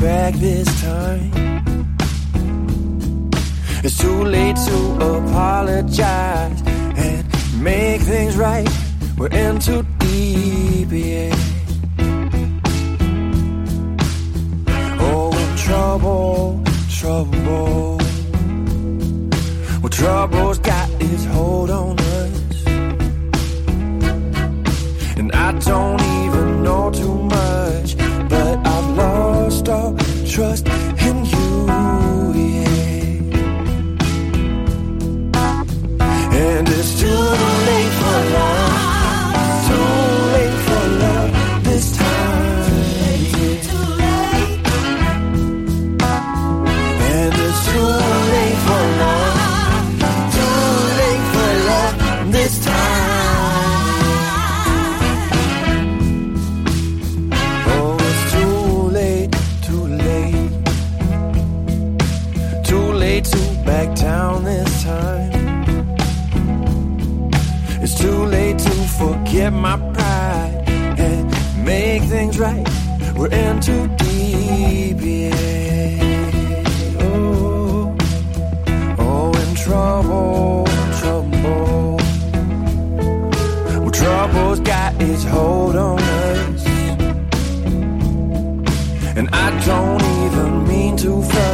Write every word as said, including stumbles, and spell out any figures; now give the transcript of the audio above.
back this time. It's too late to apologize and make things right. We're in too deep, yeah. Oh, in trouble, trouble. Well, trouble's got its hold on us, and I don't even know too much, but I've lost all trust in you, yeah. And it's too late for love, too late for love this time, yeah. And it's too late for love, too late for love this time. Oh, it's too late, too late, too late to back down this time. It's too late to forget my pride and make things right. We're in too deep, yeah. Oh, oh, in trouble, trouble. Well, trouble's got its hold on us, and I don't even mean to fuss.